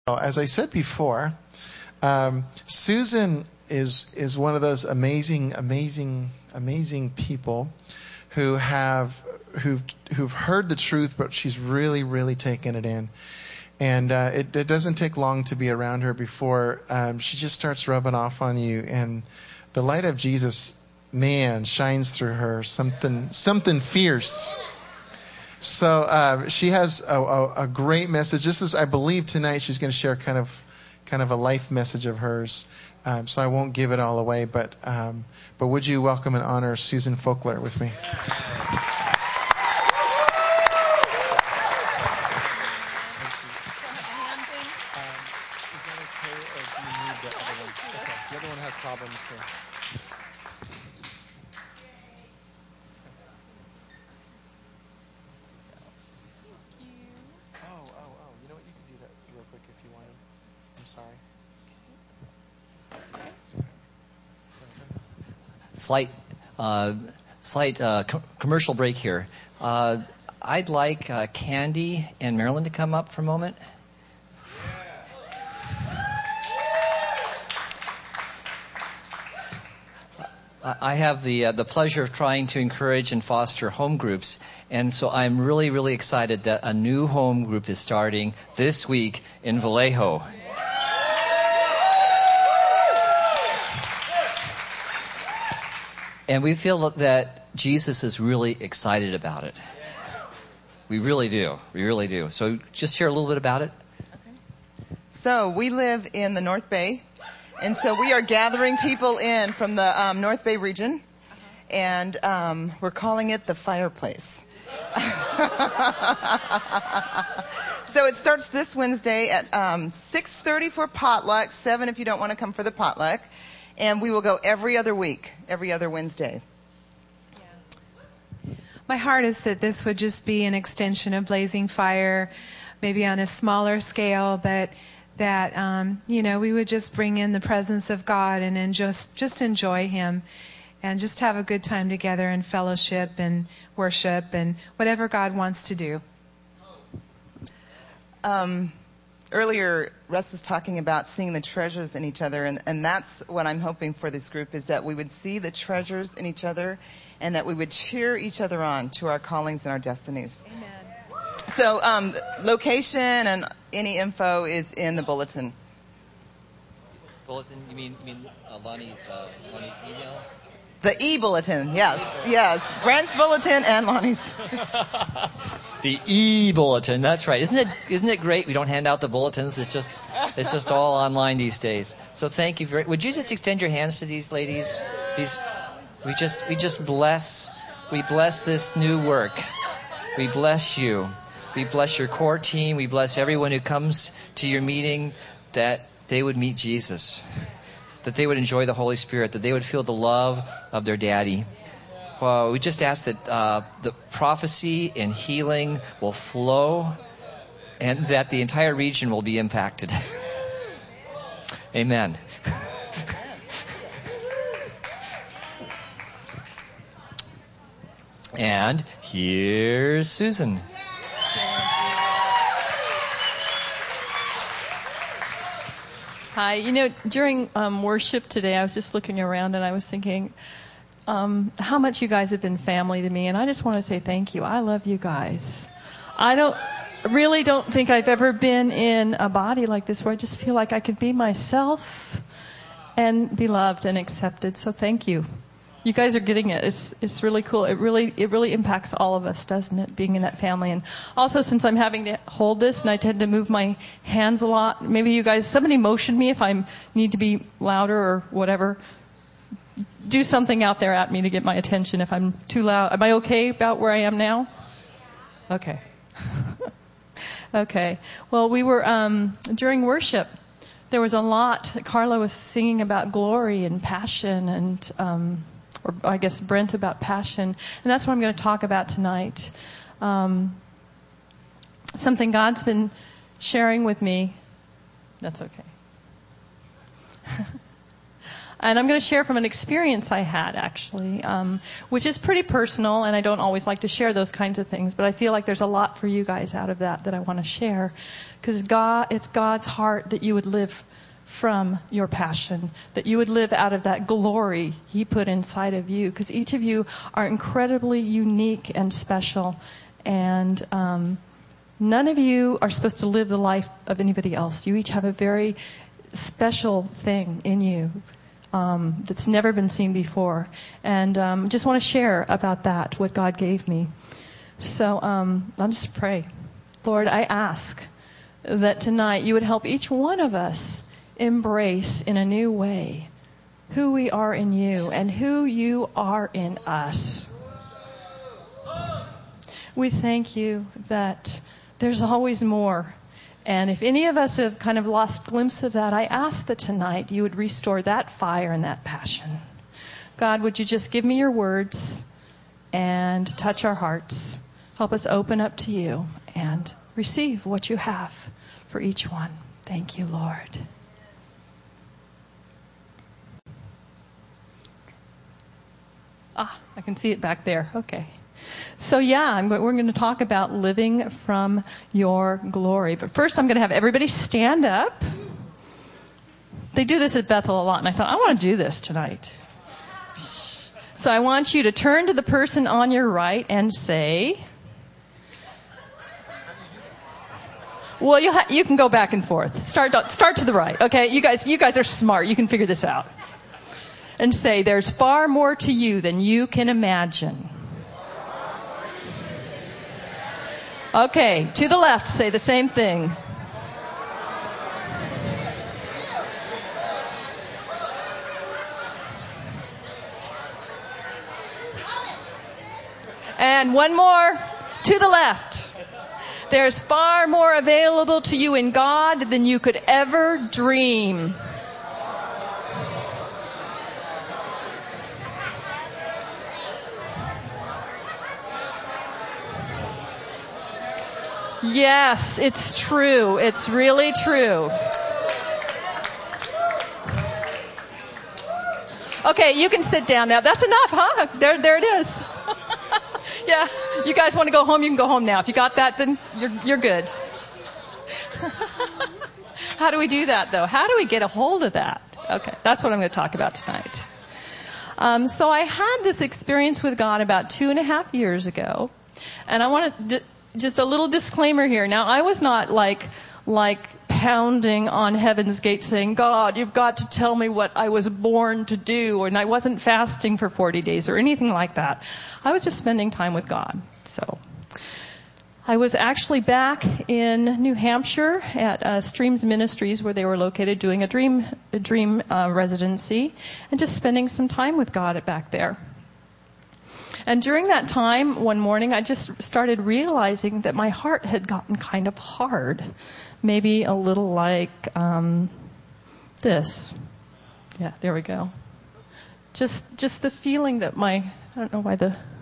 As I said before, Susan is one of those amazing people who've heard the truth, but she's really taken it in. And it doesn't take long to be around her before she just starts rubbing off on you, and the light of Jesus, man, shines through her, something fierce. So she has a great message. This is, I believe, tonight she's going to share kind of a life message of hers. So I won't give it all away, but would you welcome and honor Susan Folkler with me? The other one has problems here. You know what? You could do that real quick if you wanted. I'm sorry. Slight commercial break here. I'd like Candy and Marilyn to come up for a moment. I have the pleasure of trying to encourage and foster home groups, and so I'm really excited that a new home group is starting this week in Vallejo. And we feel that Jesus is really excited about it. We really do. So just share a little bit about it. Okay. So we live in the North Bay. And so we are gathering people in from the North Bay region, and we're calling it the Fireplace. So it starts this Wednesday at 6:30 for potluck, 7 if you don't want to come for the potluck, and we will go every other week, every other Wednesday. Yeah. My heart is that this would just be an extension of Blazing Fire, maybe on a smaller scale, but that we would just bring in the presence of God and then just enjoy Him and just have a good time together in fellowship and worship and whatever God wants to do. Earlier, Russ was talking about seeing the treasures in each other, and that's what I'm hoping for this group, is that we would see the treasures in each other and that we would cheer each other on to our callings and our destinies. Amen. So location and any info is in the bulletin. Bulletin? You mean Lonnie's email? The e-bulletin, yes. Brent's bulletin and Lonnie's. The e-bulletin, that's right. Isn't it great? We don't hand out the bulletins. It's just all online these days. So thank you very. Would you just extend your hands to these ladies? We just bless. We bless this new work. We bless you. We bless your core team. We bless everyone who comes to your meeting, that they would meet Jesus, that they would enjoy the Holy Spirit, that they would feel the love of their daddy. We just ask that the prophecy and healing will flow and that the entire region will be impacted. Amen. And here's Susan. Hi. During worship today, I was just looking around and I was thinking how much you guys have been family to me, and I just want to say thank you. I love you guys. I really don't think I've ever been in a body like this where I just feel like I could be myself and be loved and accepted. So thank you. You guys are getting it. It's really cool. It really impacts all of us, doesn't it, being in that family? And also, since I'm having to hold this and I tend to move my hands a lot, maybe you guys, somebody motion me if I need to be louder or whatever. Do something out there at me to get my attention if I'm too loud. Am I okay about where I am now? Okay. Okay. Well, we were during worship. There was a lot. Carla was singing about glory and passion, and or I guess Brent about passion, and that's what I'm going to talk about tonight. Something God's been sharing with me. That's okay. And I'm going to share from an experience I had, actually, which is pretty personal, and I don't always like to share those kinds of things, but I feel like there's a lot for you guys out of that I want to share. Because it's God's heart that you would live from your passion, that you would live out of that glory He put inside of you. Because each of you are incredibly unique and special, and none of you are supposed to live the life of anybody else. You each have a very special thing in you that's never been seen before. And just want to share about that, what God gave me. So I'll just pray. Lord, I ask that tonight you would help each one of us embrace in a new way who we are in you and who you are in us. We thank you that there's always more. And if any of us have kind of lost glimpse of that, I ask that tonight you would restore that fire and that passion. God, would you just give me your words and touch our hearts. Help us open up to you and receive what you have for each one. Thank you, Lord. I can see it back there. Okay. So we're going to talk about living from your glory. But first I'm going to have everybody stand up. They do this at Bethel a lot, and I thought, I want to do this tonight. So I want you to turn to the person on your right and say, well, you can go back and forth. Start to the right. Okay, you guys are smart. You can figure this out. And say, there's far more to you than you can imagine. Okay, to the left, say the same thing. And one more, to the left. There's far more available to you in God than you could ever dream. Yes, it's true. It's really true. Okay, you can sit down now. That's enough, huh? There it is. Yeah, you guys want to go home? You can go home now. If you got that, then you're good. How do we do that, though? How do we get a hold of that? Okay, that's what I'm going to talk about tonight. So I had this experience with God about 2.5 years ago, and I want to just a little disclaimer here. Now, I was not like pounding on heaven's gate saying, God, you've got to tell me what I was born to do. And I wasn't fasting for 40 days or anything like that. I was just spending time with God. So I was actually back in New Hampshire at Streams Ministries, where they were located, doing a dream residency and just spending some time with God back there. And during that time, one morning, I just started realizing that my heart had gotten kind of hard. Maybe a little like this. Yeah, there we go. Just the feeling that I don't know why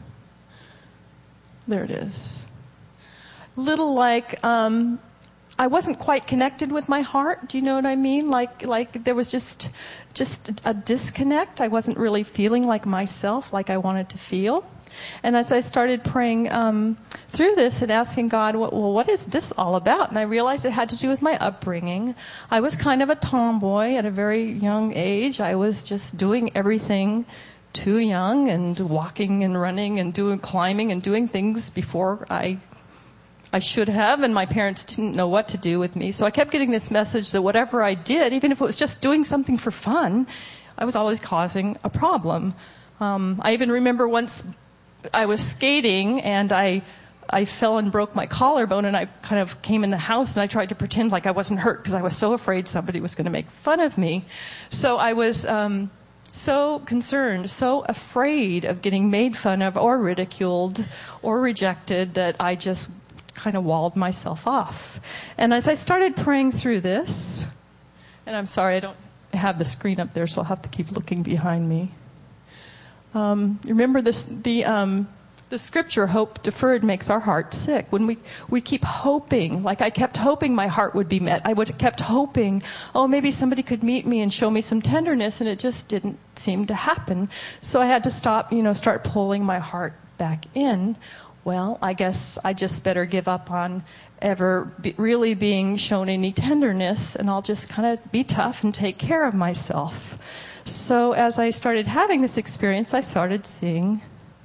there it is. Little like I wasn't quite connected with my heart. Do you know what I mean? Like there was just a disconnect. I wasn't really feeling like myself, like I wanted to feel. And as I started praying through this and asking God, well, what is this all about? And I realized it had to do with my upbringing. I was kind of a tomboy at a very young age. I was just doing everything too young and walking and running and climbing and doing things before I should have, and my parents didn't know what to do with me. So I kept getting this message that whatever I did, even if it was just doing something for fun, I was always causing a problem. I even remember once I was skating and I fell and broke my collarbone, and I kind of came in the house and I tried to pretend like I wasn't hurt because I was so afraid somebody was going to make fun of me. So I was so concerned, so afraid of getting made fun of or ridiculed or rejected that I just kind of walled myself off. And as I started praying through this, and I'm sorry I don't have the screen up there, so I'll have to keep looking behind me. Remember this? the scripture, hope deferred makes our heart sick. When we keep hoping, like I kept hoping my heart would be met. I would have kept hoping, oh, maybe somebody could meet me and show me some tenderness, and it just didn't seem to happen. So I had to stop, start pulling my heart back in. Well, I guess I just better give up on ever really being shown any tenderness, and I'll just kind of be tough and take care of myself. So as I started having this experience, I started seeing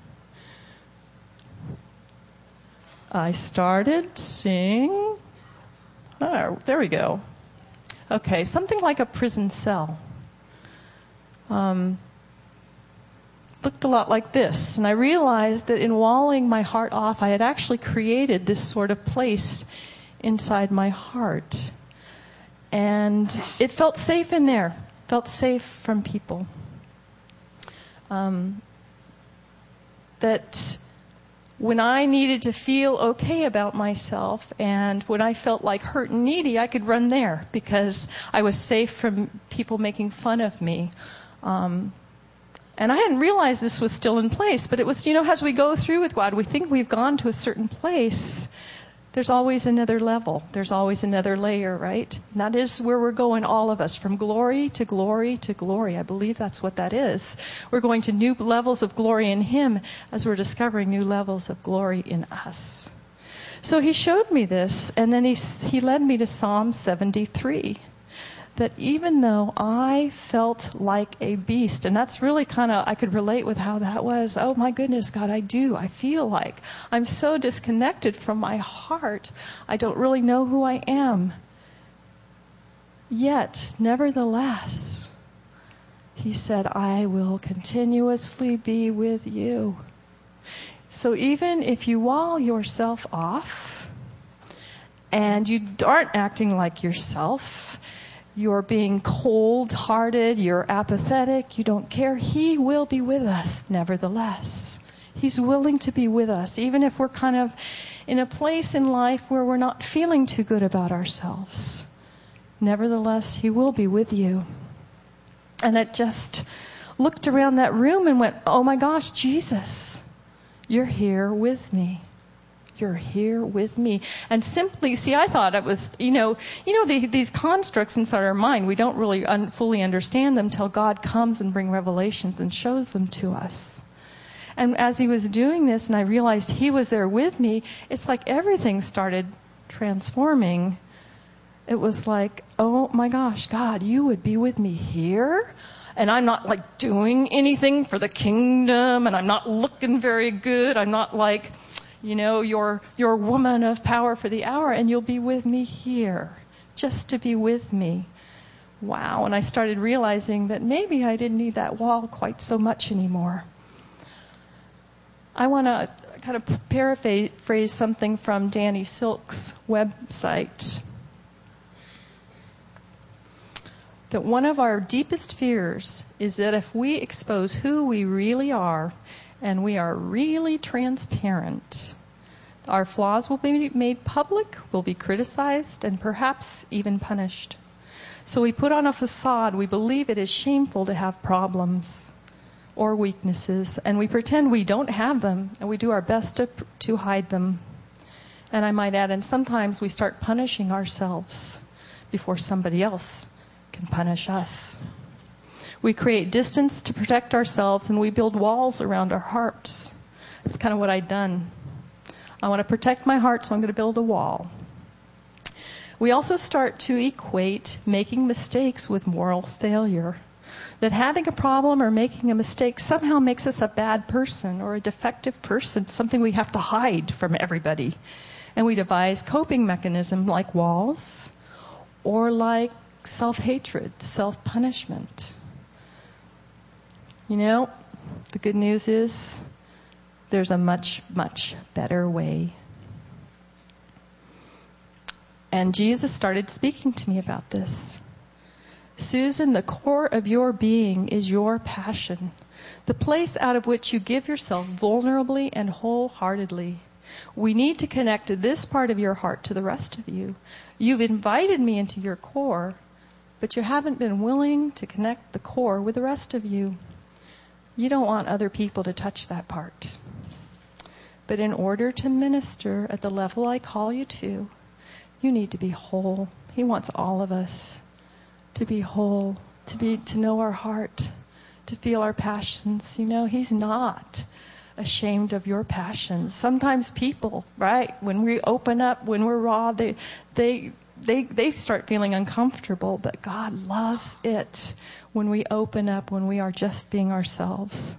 oh, there we go. Okay, something like a prison cell. Looked a lot like this. And I realized that in walling my heart off, I had actually created this sort of place inside my heart. And it felt safe in there. Felt safe from people. That when I needed to feel okay about myself and when I felt like hurt and needy, I could run there because I was safe from people making fun of me. And I hadn't realized this was still in place, but it was, as we go through with God, we think we've gone to a certain place. There's always another level. There's always another layer, right? And that is where we're going, all of us, from glory to glory to glory. I believe that's what that is. We're going to new levels of glory in Him as we're discovering new levels of glory in us. So He showed me this, and then He led me to Psalm 73. That even though I felt like a beast, and that's really I could relate with how that was. Oh my goodness, God, I feel like I'm so disconnected from my heart. I don't really know who I am. Yet, nevertheless, He said, I will continuously be with you. So even if you wall yourself off, and you aren't acting like yourself, you're being cold-hearted, you're apathetic, you don't care, He will be with us nevertheless. He's willing to be with us, even if we're kind of in a place in life where we're not feeling too good about ourselves. Nevertheless, He will be with you. And I just looked around that room and went, oh my gosh, Jesus, you're here with me. You're here with me. And simply, I thought it was, these constructs inside our mind, we don't really fully understand them till God comes and brings revelations and shows them to us. And as He was doing this and I realized He was there with me, it's like everything started transforming. It was like, oh my gosh, God, you would be with me here? And I'm not doing anything for the kingdom, and I'm not looking very good. I'm not your woman of power for the hour, and you'll be with me here, just to be with me. Wow. And I started realizing that maybe I didn't need that wall quite so much anymore. I want to kind of paraphrase something from Danny Silk's website. That one of our deepest fears is that if we expose who we really are, and we are really transparent, our flaws will be made public, will be criticized, and perhaps even punished. So we put on a facade. We believe it is shameful to have problems or weaknesses, and we pretend we don't have them, and we do our best to hide them. And I might add, and sometimes we start punishing ourselves before somebody else can punish us. We create distance to protect ourselves, and we build walls around our hearts. That's kind of what I've done. I want to protect my heart, so I'm going to build a wall. We also start to equate making mistakes with moral failure. That having a problem or making a mistake somehow makes us a bad person or a defective person, something we have to hide from everybody. And we devise coping mechanisms like walls or like self-hatred, self-punishment. The good news is there's a much, much better way. And Jesus started speaking to me about this. Susan, the core of your being is your passion, the place out of which you give yourself vulnerably and wholeheartedly. We need to connect this part of your heart to the rest of you. You've invited me into your core, but you haven't been willing to connect the core with the rest of you. You don't want other people to touch that part. But in order to minister at the level I call you to, you need to be whole. He wants all of us to be whole, to know our heart, to feel our passions. You know, He's not ashamed of your passions. Sometimes people, right, when we open up, when we're raw, they start feeling uncomfortable, but God loves it when we open up, when we are just being ourselves.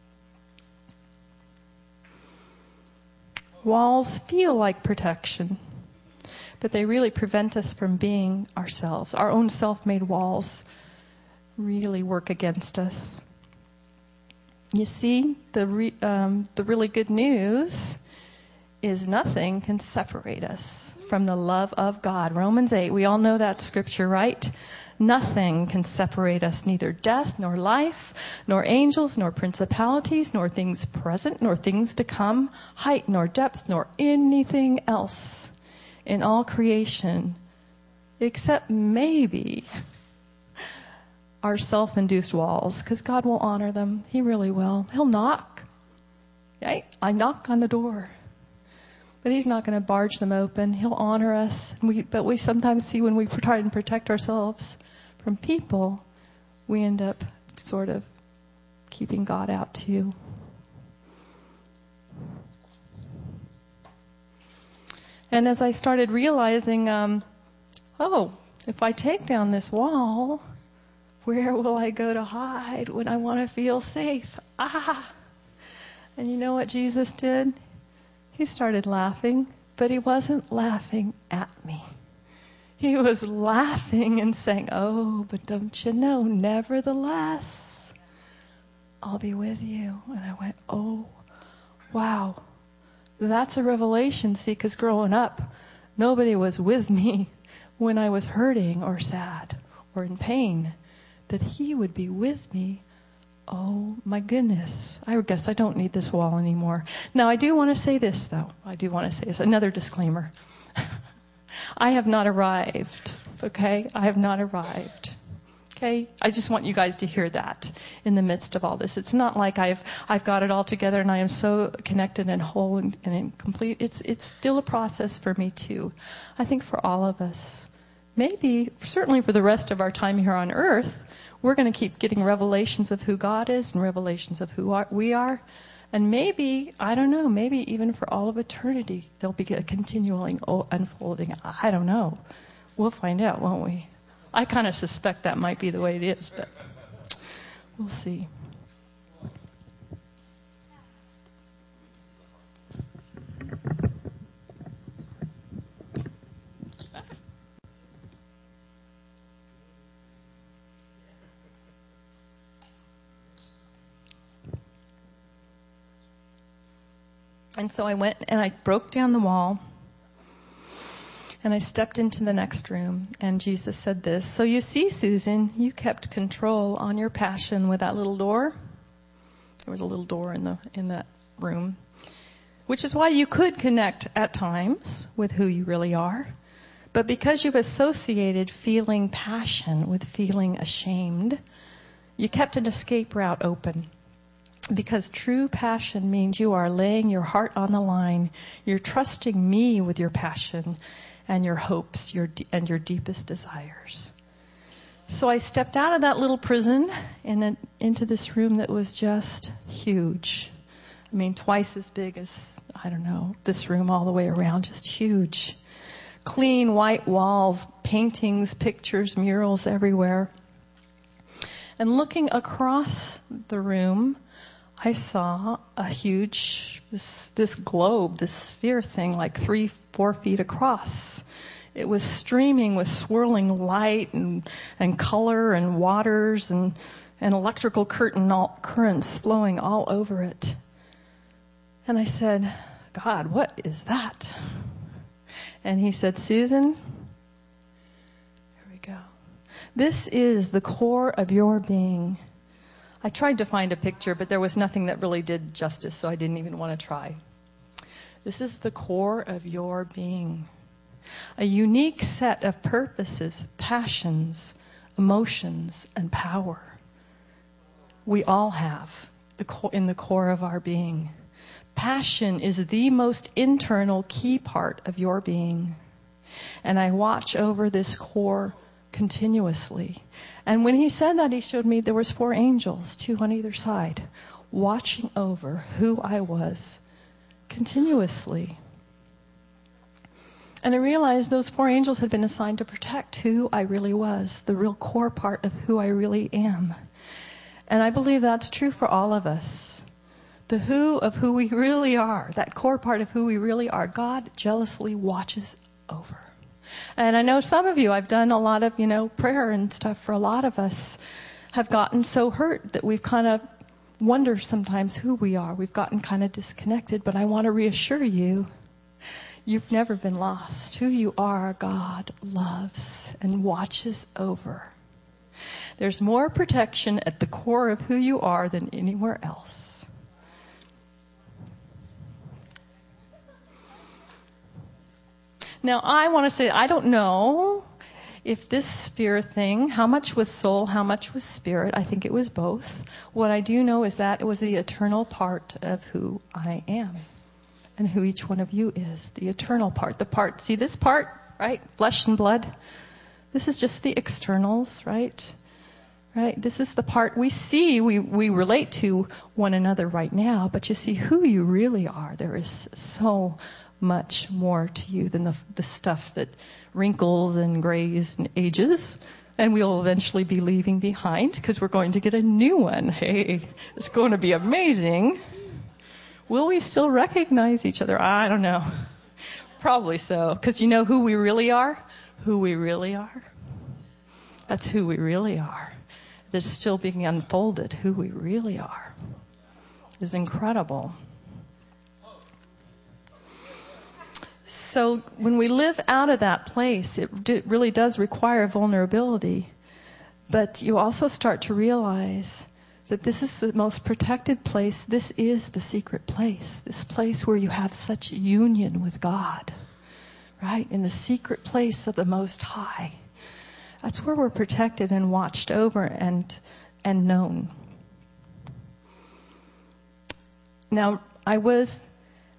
Walls feel like protection, but they really prevent us from being ourselves. Our own self-made walls really work against us. You see, the really good news is nothing can separate us from the love of God. Romans 8, we all know that scripture, right? Nothing can separate us, neither death, nor life, nor angels, nor principalities, nor things present, nor things to come, height, nor depth, nor anything else in all creation, except maybe our self-induced walls, because God will honor them. He really will. He'll knock. Right? I knock on the door. But He's not going to barge them open. He'll honor us. But we sometimes see when we try and protect ourselves from people, we end up sort of keeping God out too. And as I started realizing, if I take down this wall, where will I go to hide when I want to feel safe? And you know what Jesus did? He started laughing, but He wasn't laughing at me. He was laughing and saying, "Oh, but don't you know, nevertheless, I'll be with you." And I went, "Oh, wow." That's a revelation, see, because growing up, nobody was with me when I was hurting or sad or in pain. That He would be with me. Oh, my goodness. I guess I don't need this wall anymore. Now, I do want to say this, though. Another disclaimer. I have not arrived, okay? I have not arrived. Okay? I just want you guys to hear that in the midst of all this. It's not like I've got it all together and I am so connected and whole and complete. It's still a process for me too. I think for all of us. Maybe, certainly for the rest of our time here on earth, we're going to keep getting revelations of who God is and revelations of who we are. And maybe, I don't know, maybe even for all of eternity, there'll be a continuing unfolding. I don't know. We'll find out, won't we? I kind of suspect that might be the way it is, but we'll see. And so I went and I broke down the wall. And I stepped into the next room, and Jesus said this. "So you see, Susan, you kept control on your passion with that little door." There was a little door in that room, which is why you could connect at times with who you really are. But because you've associated feeling passion with feeling ashamed, you kept an escape route open. Because true passion means you are laying your heart on the line. You're trusting me with your passion and your hopes, and your deepest desires. So I stepped out of that little prison and into this room that was just huge. I mean, twice as big as, this room all the way around, just huge. Clean white walls, paintings, pictures, murals everywhere. And looking across the room, I saw a huge, this globe, this sphere thing, like 3-4 feet across. It was streaming with swirling light and color and waters and electrical currents flowing all over it. And I said, "God, what is that?" And He said, "Susan, here we go. This is the core of your being." I tried to find a picture, but there was nothing that really did justice, so I didn't even want to try. This is the core of your being. A unique set of purposes, passions, emotions, and power. We all have in the core of our being. Passion is the most internal key part of your being. And I watch over this core continuously. And when he said that, he showed me there was 4 angels, 2 on either side, watching over who I was continuously. And I realized those 4 angels had been assigned to protect who I really was, the real core part of who I really am. And I believe that's true for all of us. The who of who we really are, that core part of who we really are, God jealously watches over. And I know some of you, I've done a lot of, prayer and stuff for a lot of us, have gotten so hurt that we've kind of wonder sometimes who we are. We've gotten kind of disconnected, but I want to reassure you, you've never been lost. Who you are, God loves and watches over. There's more protection at the core of who you are than anywhere else. Now, I want to say, I don't know if this spirit thing, how much was soul, how much was spirit. I think it was both. What I do know is that it was the eternal part of who I am and who each one of you is. The eternal part. The part, see this part, right? Flesh and blood. This is just the externals, right? Right? This is the part we see, we relate to one another right now, but you see who you really are. There is so much more to you than the stuff that wrinkles and grays and ages, and we'll eventually be leaving behind because we're going to get a new one. Hey, it's going to be amazing. Will we still recognize each other? I don't know. Probably so, because you know who we really are? Who we really are. That's who we really are. That's still being unfolded. Who we really are is incredible. So when we live out of that place, it really does require vulnerability. But you also start to realize that this is the most protected place. This is the secret place. This place where you have such union with God, right? In the secret place of the Most High. That's where we're protected and watched over and known. Now, I was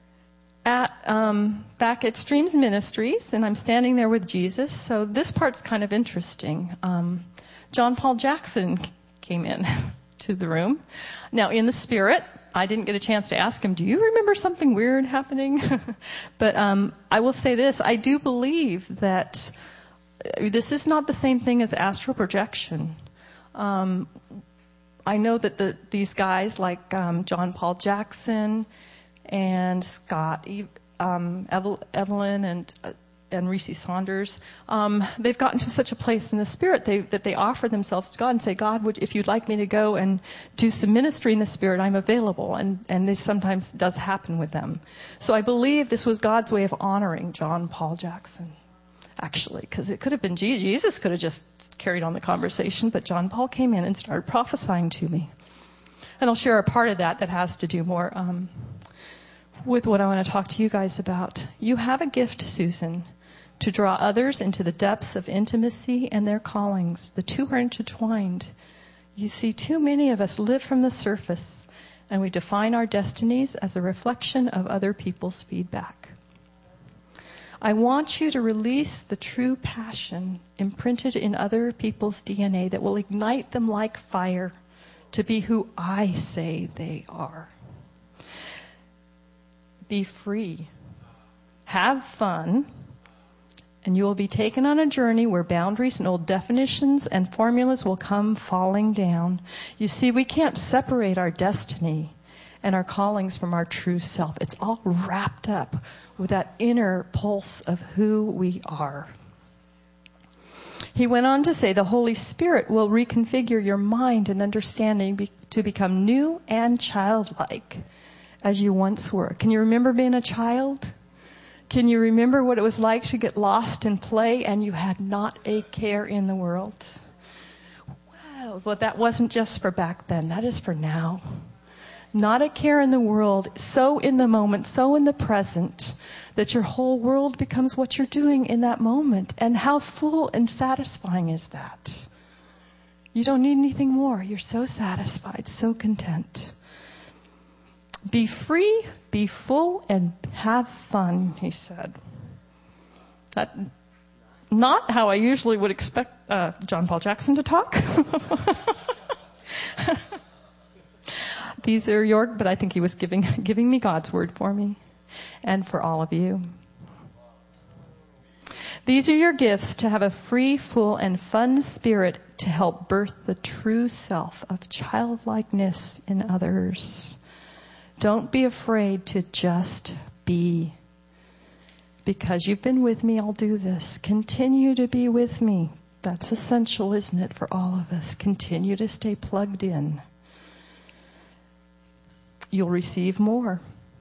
back at Streams Ministries, and I'm standing there with Jesus. So this part's kind of interesting. John Paul Jackson came in to the room. Now, in the spirit, I didn't get a chance to ask him, do you remember something weird happening? But I will say this. I do believe that this is not the same thing as astral projection. I know that these guys like John Paul Jackson and Scott, Evelyn, and Reese Saunders, they've gotten to such a place in the spirit that they offer themselves to God and say, God, if you'd like me to go and do some ministry in the spirit, I'm available. And this sometimes does happen with them. So I believe this was God's way of honoring John Paul Jackson, actually, because it could have been Jesus could have just carried on the conversation, but John Paul came in and started prophesying to me. And I'll share a part of that has to do more with what I want to talk to you guys about. You have a gift, Susan, to draw others into the depths of intimacy and their callings. The two are intertwined. You see, too many of us live from the surface, and we define our destinies as a reflection of other people's feedback. I want you to release the true passion imprinted in other people's DNA that will ignite them like fire to be who I say they are. Be free. Have fun. And you will be taken on a journey where boundaries and old definitions and formulas will come falling down. You see, we can't separate our destiny and our callings from our true self. It's all wrapped up with that inner pulse of who we are. He went on to say the Holy Spirit will reconfigure your mind and understanding to become new and childlike as you once were. Can you remember being a child? Can you remember what it was like to get lost in play and you had not a care in the world? Wow, well, that wasn't just for back then. That is for now. Not a care in the world, so in the moment, so in the present, that your whole world becomes what you're doing in that moment. And how full and satisfying is that? You don't need anything more. You're so satisfied, so content. Be free, be full, and have fun, he said. Not how I usually would expect John Paul Jackson to talk. These are but I think he was giving me God's word for me and for all of you. These are your gifts to have a free, full, and fun spirit to help birth the true self of childlikeness in others. Don't be afraid to just be. Because you've been with me, I'll do this. Continue to be with me. That's essential, isn't it, for all of us? Continue to stay plugged in. You'll receive more.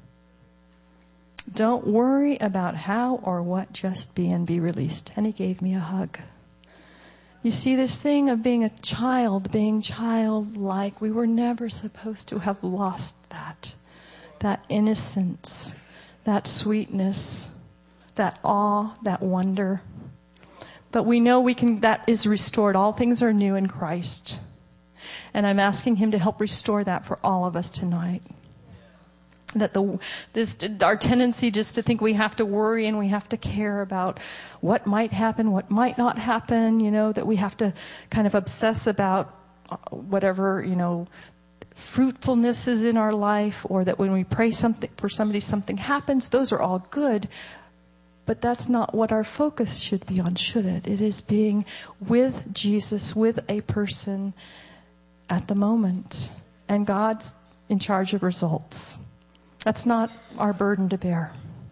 Don't worry about how or what, just be and be released. And he gave me a hug. You see, this thing of being a child, being childlike, we were never supposed to have lost that innocence, that sweetness, that awe, that wonder. But we know that is restored. All things are new in Christ. And I'm asking him to help restore that for all of us tonight. That our tendency just to think we have to worry and we have to care about what might happen, what might not happen, that we have to kind of obsess about whatever, fruitfulness is in our life, or that when we pray for somebody, something happens. Those are all good. But that's not what our focus should be on, should it? It is being with Jesus, with a person at the moment. And God's in charge of results. That's not our burden to bear.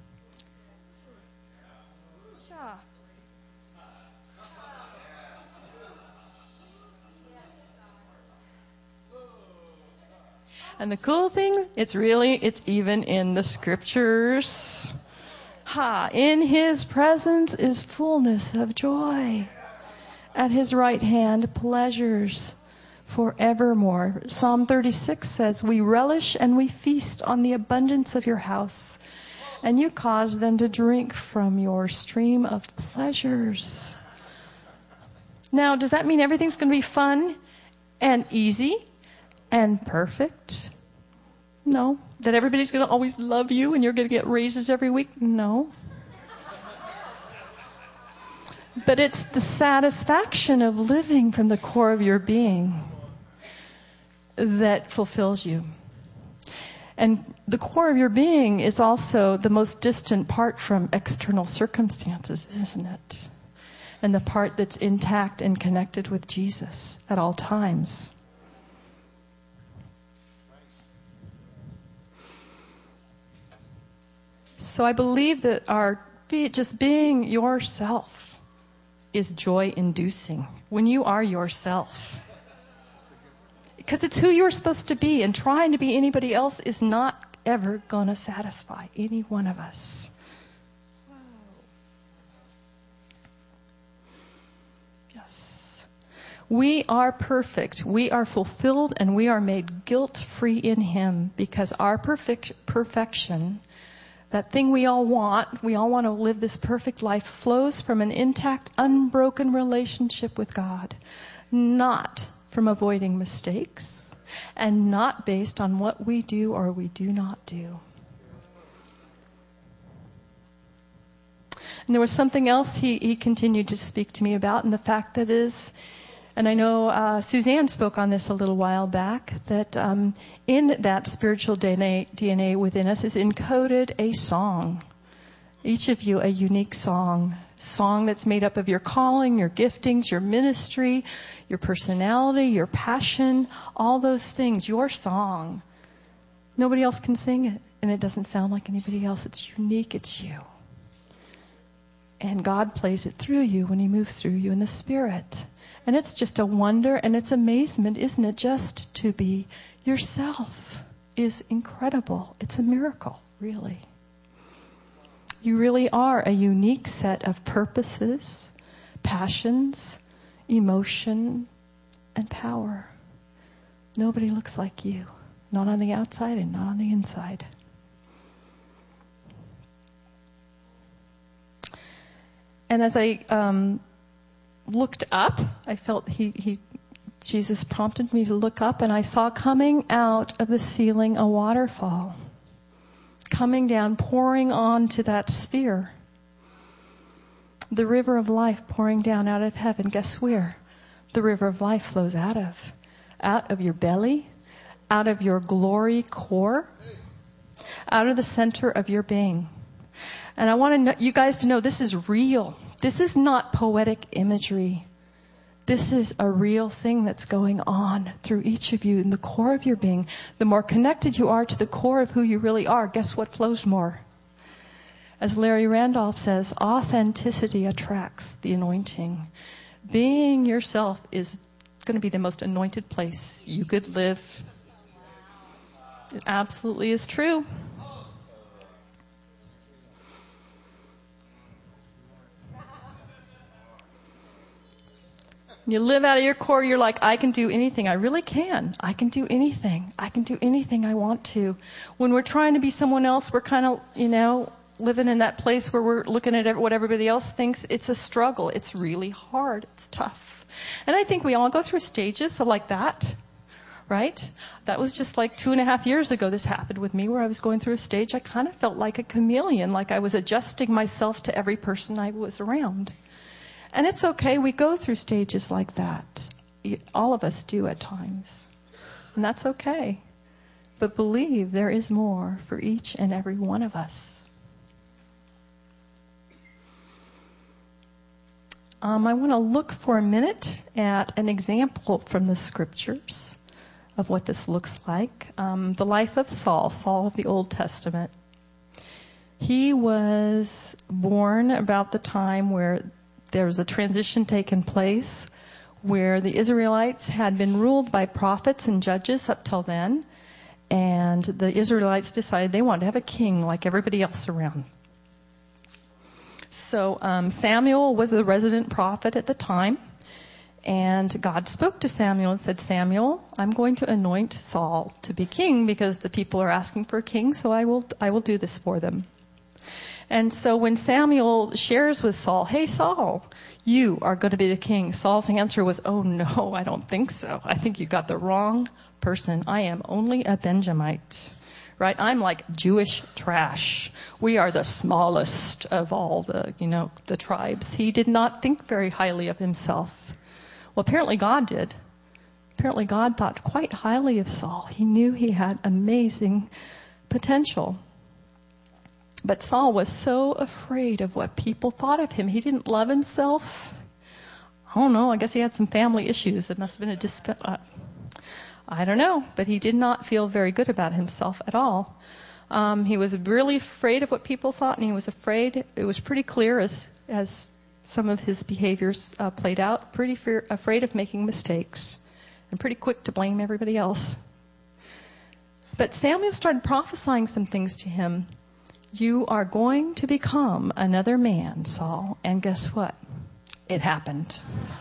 And the cool thing, it's even in the scriptures. In his presence is fullness of joy. At his right hand, pleasures forevermore. Psalm 36 says, we relish and we feast on the abundance of your house, and you cause them to drink from your stream of pleasures. Now, does that mean everything's going to be fun and easy and perfect? No. That everybody's going to always love you and you're going to get raises every week? No. But it's the satisfaction of living from the core of your being that fulfills you. And the core of your being is also the most distant part from external circumstances, isn't it? And the part that's intact and connected with Jesus at all times. So I believe that just being yourself is joy-inducing when you are yourself. Because it's who you're supposed to be, and trying to be anybody else is not ever going to satisfy any one of us. Yes. We are perfect. We are fulfilled, and we are made guilt-free in him, because our perfection, that thing we all want to live this perfect life, flows from an intact, unbroken relationship with God, not from avoiding mistakes, and not based on what we do or we do not do. And there was something else he continued to speak to me about, and the fact that is, and I know Suzanne spoke on this a little while back, that in that spiritual DNA within us is encoded a song. Each of you a unique song that's made up of your calling, your giftings, your ministry, your personality, your passion, all those things, your song. Nobody else can sing it, and it doesn't sound like anybody else. It's unique, it's you. And God plays it through you when he moves through you in the Spirit. And it's just a wonder and it's amazement, isn't it? Just to be yourself is incredible. It's a miracle, really. You really are a unique set of purposes, passions, emotion, and power. Nobody looks like you. Not on the outside and not on the inside. And as I looked up, I felt Jesus prompted me to look up, and I saw coming out of the ceiling a waterfall. coming down, pouring onto that sphere. The river of life pouring down out of heaven. Guess where the river of life flows out of? Out of your belly, out of your glory core, out of the center of your being. And I want you guys to know this is real. This is not poetic imagery. This is a real thing that's going on through each of you in the core of your being. The more connected you are to the core of who you really are, guess what flows more? As Larry Randolph says, authenticity attracts the anointing. Being yourself is going to be the most anointed place you could live. It absolutely is true. You live out of your core, you're like, I can do anything. I really can. I can do anything. I can do anything I want to. When we're trying to be someone else, we're kind of, living in that place where we're looking at what everybody else thinks. It's a struggle. It's really hard. It's tough. And I think we all go through stages like that, right? That was just like 2.5 years ago this happened with me, where I was going through a stage. I kind of felt like a chameleon, like I was adjusting myself to every person I was around. And it's okay. We go through stages like that. All of us do at times. And that's okay. But believe there is more for each and every one of us. I want to look for a minute at an example from the scriptures of what this looks like. The life of Saul of the Old Testament. He was born about the time where there was a transition taking place, where the Israelites had been ruled by prophets and judges up till then, and the Israelites decided they wanted to have a king like everybody else around. So Samuel was the resident prophet at the time, and God spoke to Samuel and said, Samuel, I'm going to anoint Saul to be king because the people are asking for a king, so I will do this for them. And so when Samuel shares with Saul, hey, Saul, you are going to be the king, Saul's answer was, oh, no, I don't think so. I think you got the wrong person. I am only a Benjamite, right? I'm like Jewish trash. We are the smallest of all the tribes. He did not think very highly of himself. Well, apparently God did. Apparently God thought quite highly of Saul. He knew he had amazing potential. But Saul was so afraid of what people thought of him. He didn't love himself. I don't know. I guess he had some family issues. It must have been I don't know. But he did not feel very good about himself at all. He was really afraid of what people thought, and he was afraid. It was pretty clear as some of his behaviors played out, afraid of making mistakes, and pretty quick to blame everybody else. But Samuel started prophesying some things to him. You are going to become another man, Saul. And guess what? It happened.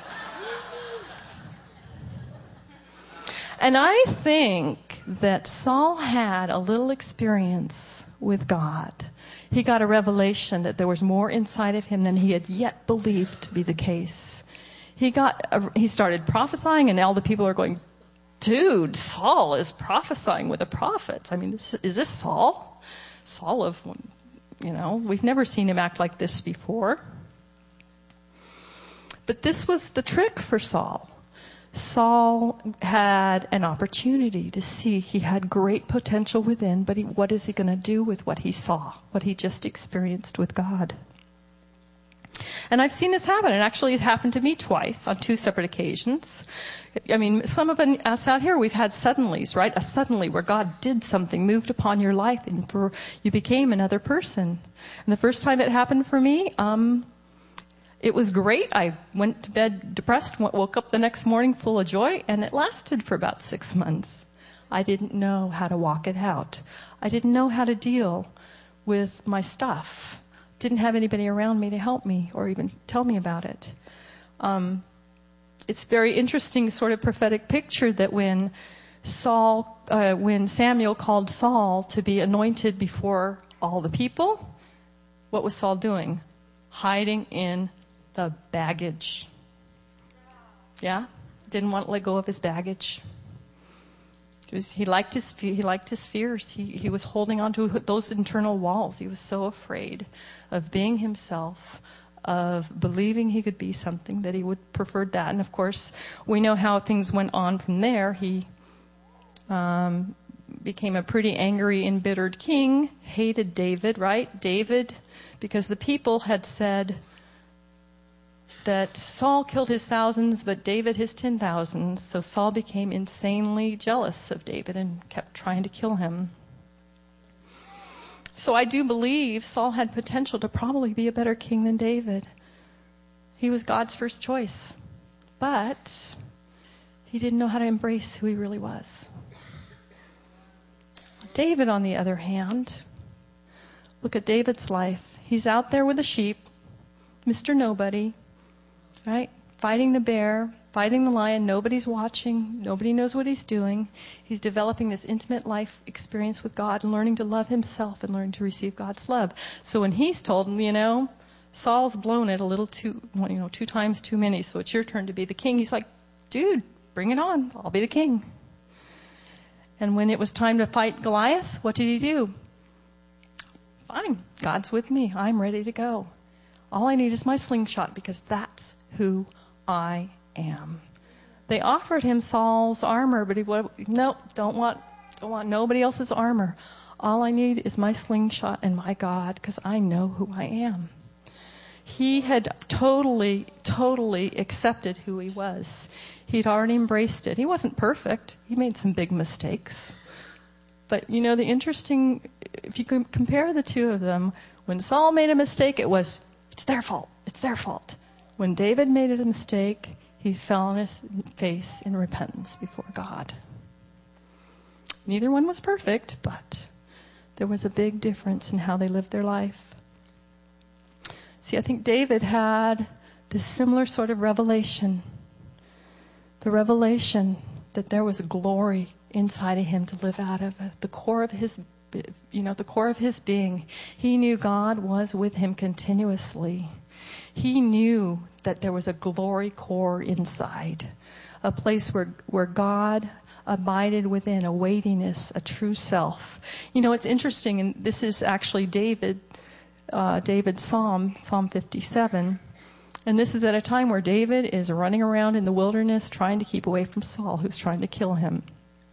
And I think that Saul had a little experience with God. He got a revelation that there was more inside of him than he had yet believed to be the case. He started prophesying, and all the people are going, dude, Saul is prophesying with a prophet. I mean, is this Saul? Saul we've never seen him act like this before. But this was the trick for Saul. Saul had an opportunity to see he had great potential within, but what is he going to do with what he saw, what he just experienced with God? And I've seen this happen, and actually it's happened to me twice on 2 separate occasions. I mean, some of us out here, we've had suddenlies, right? A suddenly where God did something, moved upon your life, and you became another person. And the first time it happened for me, it was great. I went to bed depressed, woke up the next morning full of joy, and it lasted for about 6 months. I didn't know how to walk it out. I didn't know how to deal with my stuff. Didn't have anybody around me to help me or even tell me about it. It's very interesting sort of prophetic picture that when Samuel called Saul to be anointed before all the people, what was Saul doing? Hiding in the baggage. Yeah? Didn't want to let go of his baggage. He liked his fears. He was holding on to those internal walls. He was so afraid of being himself, of believing he could be something, that he would prefer that. And of course, we know how things went on from there. He became a pretty angry, embittered king, hated David, right? David, because the people had said that Saul killed his thousands, but David his 10,000. So Saul became insanely jealous of David and kept trying to kill him. So I do believe Saul had potential to probably be a better king than David. He was God's first choice. But he didn't know how to embrace who he really was. David, on the other hand, look at David's life. He's out there with the sheep, Mr. Nobody, right? Fighting the bear, fighting the lion. Nobody's watching. Nobody knows what he's doing. He's developing this intimate life experience with God and learning to love himself and learning to receive God's love. So when he's told, Saul's blown it a little too, 2 times too many, so it's your turn to be the king. He's like, dude, bring it on. I'll be the king. And when it was time to fight Goliath, what did he do? Fine, God's with me. I'm ready to go. All I need is my slingshot because that's who I am. They offered him Saul's armor, but don't want nobody else's armor. All I need is my slingshot and my God because I know who I am. He had totally accepted who he was. He'd already embraced it. He wasn't perfect. He made some big mistakes. But, the interesting, if you compare the two of them, when Saul made a mistake, it's their fault. It's their fault. When David made a mistake, he fell on his face in repentance before God. Neither one was perfect, but there was a big difference in how they lived their life. See, I think David had this similar sort of revelation. The revelation that there was a glory inside of him to live out of it. The core of his being. He knew God was with him continuously. He knew that there was a glory core inside. A place where God abided within, a weightiness, a true self. It's interesting, and this is actually David's Psalm 57. And this is at a time where David is running around in the wilderness trying to keep away from Saul, who's trying to kill him.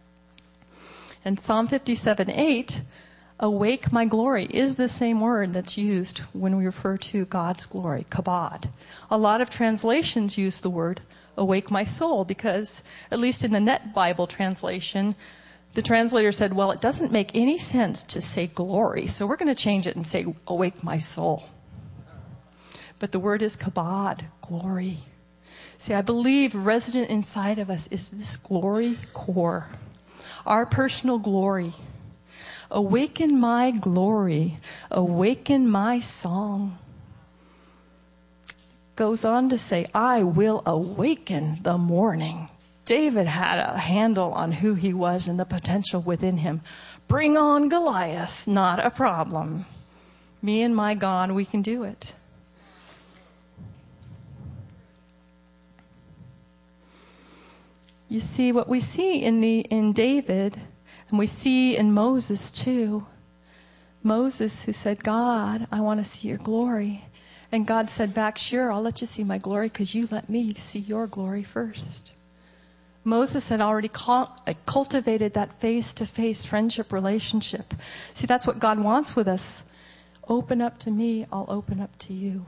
And Psalm 57:8, awake my glory, is the same word that's used when we refer to God's glory, kabod. A lot of translations use the word awake my soul because, at least in the Net Bible translation, the translator said, well, it doesn't make any sense to say glory, so we're going to change it and say awake my soul. But the word is kabod, glory. See, I believe resident inside of us is this glory core, our personal glory. Awaken my glory, awaken my song. Goes on to say, I will awaken the morning. David had a handle on who he was and the potential within him. Bring on Goliath, not a problem. Me and my God, we can do it. You see, what we see in David, and we see in Moses too. Moses who said, God, I want to see your glory. And God said back, sure, I'll let you see my glory because you let me see your glory first. Moses had already cultivated that face-to-face friendship relationship. See, that's what God wants with us. Open up to me, I'll open up to you.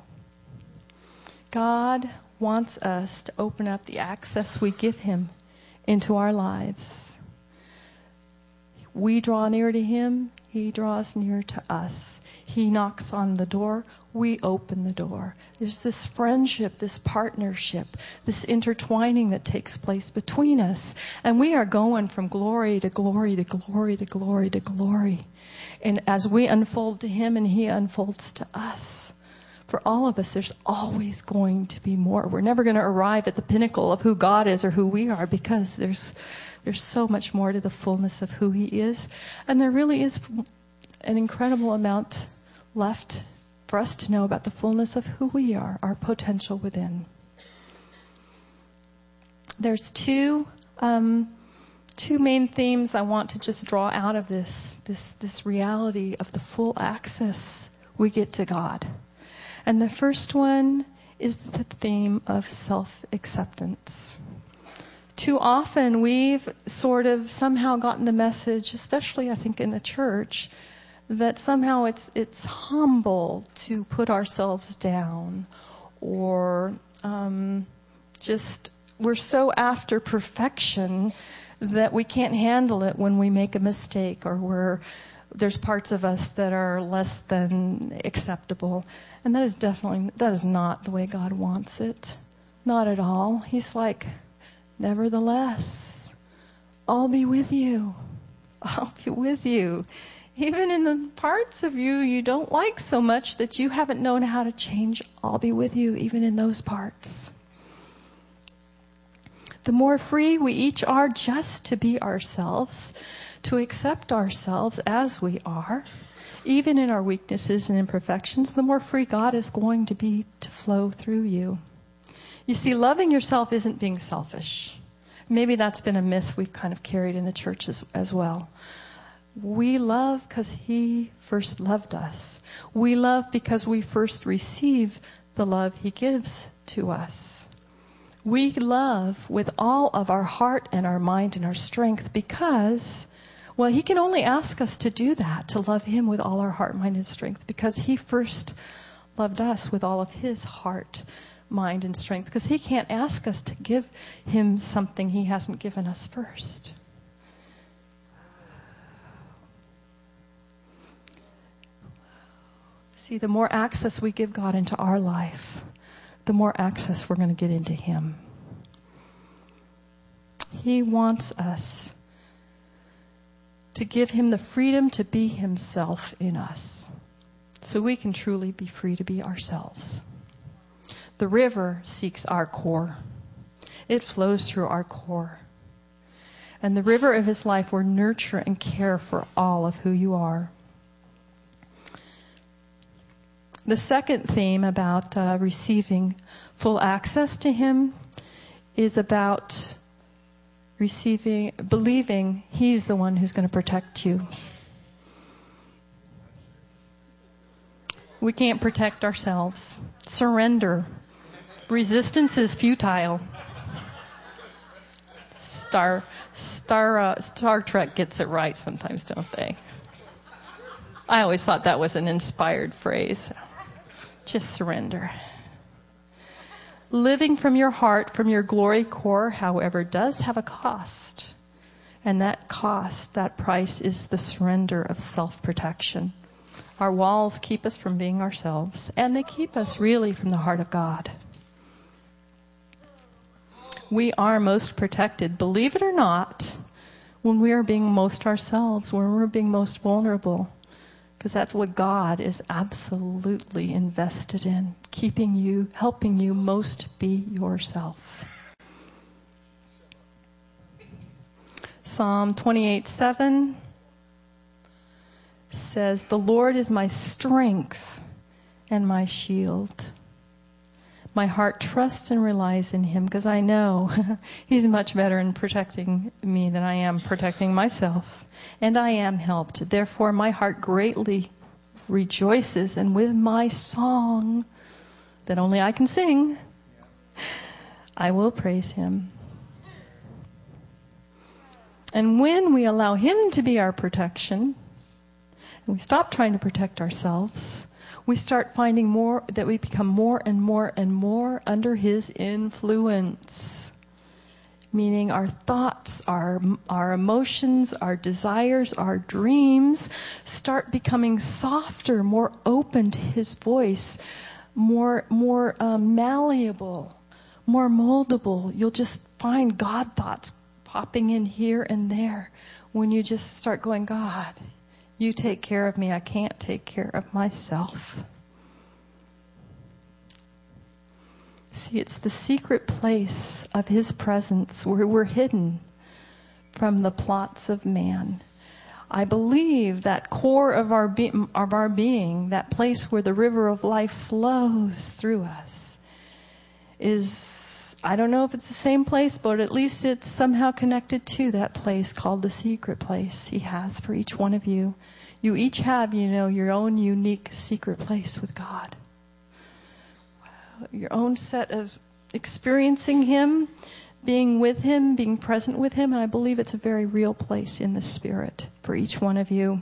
God wants us to open up the access we give him into our lives. We draw near to him, he draws near to us. He knocks on the door, we open the door. There's this friendship, this partnership, this intertwining that takes place between us. And we are going from glory to glory to glory to glory to glory. And as we unfold to him and he unfolds to us, for all of us, there's always going to be more. We're never going to arrive at the pinnacle of who God is or who we are because there's so much more to the fullness of who he is. And there really is an incredible amount left for us to know about the fullness of who we are, our potential within. There's two two main themes I want to just draw out of this reality of the full access we get to God. And the first one is the theme of self-acceptance. Too often we've sort of somehow gotten the message, especially I think in the church, that somehow it's humble to put ourselves down, or just we're so after perfection that we can't handle it when we make a mistake, or there's parts of us that are less than acceptable. And that is not the way God wants it. Not at all. He's like, nevertheless, I'll be with you. I'll be with you. Even in the parts of you don't like so much that you haven't known how to change, I'll be with you even in those parts. The more free we each are just to be ourselves, to accept ourselves as we are, even in our weaknesses and imperfections, the more free God is going to be to flow through you. You see, loving yourself isn't being selfish. Maybe that's been a myth we've kind of carried in the church as well. We love because He first loved us. We love because we first receive the love He gives to us. We love with all of our heart and our mind and our strength because, well, He can only ask us to do that, to love Him with all our heart, mind, and strength, because He first loved us with all of His heart, mind, and strength, because He can't ask us to give Him something He hasn't given us first. See, the more access we give God into our life, the more access we're going to get into Him. He wants us to give Him the freedom to be Himself in us, so we can truly be free to be ourselves. The river seeks our core. It flows through our core. And the river of His life will nurture and care for all of who you are. The second theme about receiving full access to Him is about believing He's the one who's going to protect you. We can't protect ourselves. Surrender. Resistance is futile. Star Trek gets it right sometimes, don't they? I always thought that was an inspired phrase. Just surrender. Living from your heart, from your glory core, however, does have a cost. And that cost, that price, is the surrender of self-protection. Our walls keep us from being ourselves, and they keep us really from the heart of God. We are most protected, believe it or not, when we are being most ourselves, when we're being most vulnerable. Because that's what God is absolutely invested in, keeping you, helping you most be yourself. Psalm 28:7 says, "The Lord is my strength and my shield. My heart trusts and relies in Him," because I know He's much better in protecting me than I am protecting myself. "And I am helped. Therefore my heart greatly rejoices, and with my song that only I can sing, I will praise Him." And when we allow Him to be our protection, and we stop trying to protect ourselves, we start finding more that we become more and more and more under His influence. Meaning our thoughts, our emotions, our desires, our dreams start becoming softer, more open to His voice, more malleable, more moldable. You'll just find God thoughts popping in here and there when you just start going, "God, you take care of me. I can't take care of myself." See, it's the secret place of His presence where we're hidden from the plots of man. I believe that core of our being, that place where the river of life flows through us, is I don't know if it's the same place, but at least it's somehow connected to that place called the secret place He has for each one of you. You each have, your own unique secret place with God. Your own set of experiencing Him, being with Him, being present with Him, and I believe it's a very real place in the Spirit for each one of you.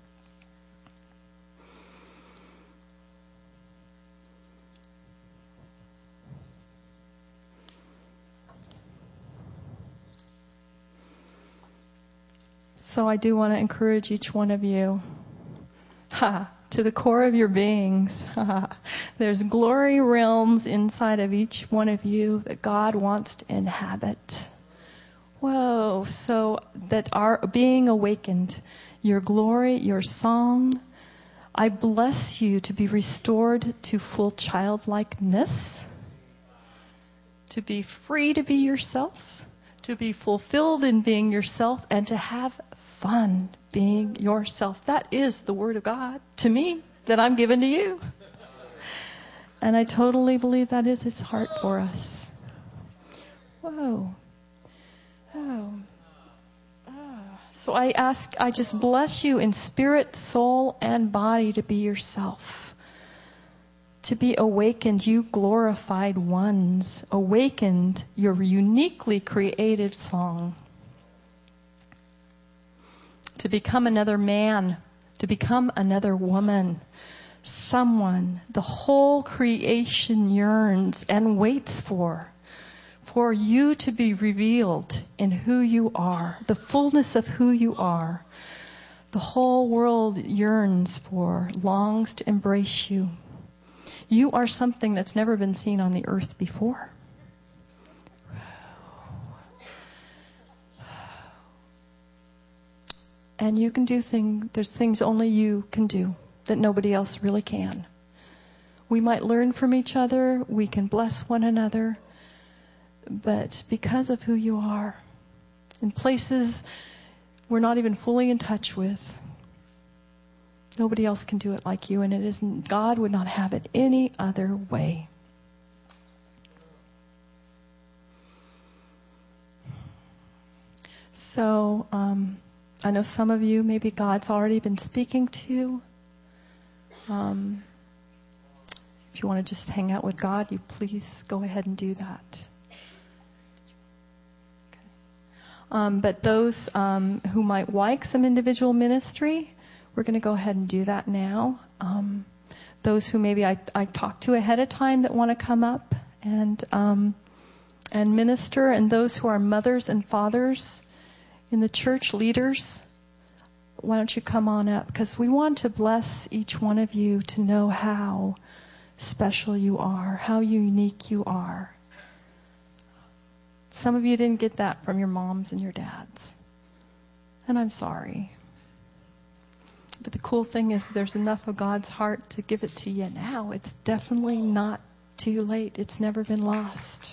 So I do want to encourage each one of you, to the core of your beings. There's glory realms inside of each one of you that God wants to inhabit. Whoa, so that are being awakened, your glory, your song, I bless you to be restored to full childlikeness, to be free to be yourself, to be fulfilled in being yourself, and to have fun being yourself. That is the Word of God to me that I'm giving to you. And I totally believe that is His heart for us. Whoa. Oh. So I just bless you in spirit, soul, and body to be yourself. To be awakened, you glorified ones. Awakened your uniquely created song. To become another man, to become another woman, someone the whole creation yearns and waits for you to be revealed in who you are, the fullness of who you are. The whole world yearns for, longs to embrace you. You are something that's never been seen on the earth before. And you can do there's things only you can do that nobody else really can. We might learn from each other, we can bless one another, but because of who you are, in places we're not even fully in touch with, nobody else can do it like you, and it isn't. God would not have it any other way. So, I know some of you, maybe God's already been speaking to. If you want to just hang out with God, you please go ahead and do that. Okay. But those who might like some individual ministry, we're going to go ahead and do that now. Those who maybe I talked to ahead of time that want to come up and minister, and those who are mothers and fathers in the church, leaders, why don't you come on up? Because we want to bless each one of you to know how special you are, how unique you are. Some of you didn't get that from your moms and your dads. And I'm sorry. But the cool thing is there's enough of God's heart to give it to you now. It's definitely not too late. It's never been lost.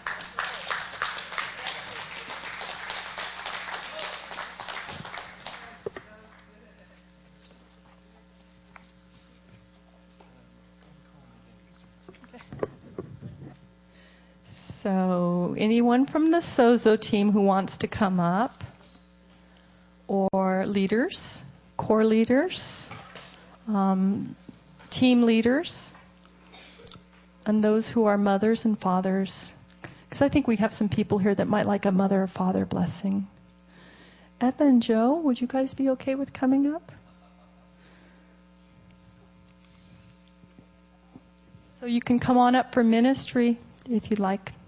So anyone from the Sozo team who wants to come up, or leaders, core leaders, team leaders, and those who are mothers and fathers, because I think we have some people here that might like a mother or father blessing. Ebba and Joe, would you guys be okay with coming up? So you can come on up for ministry if you'd like.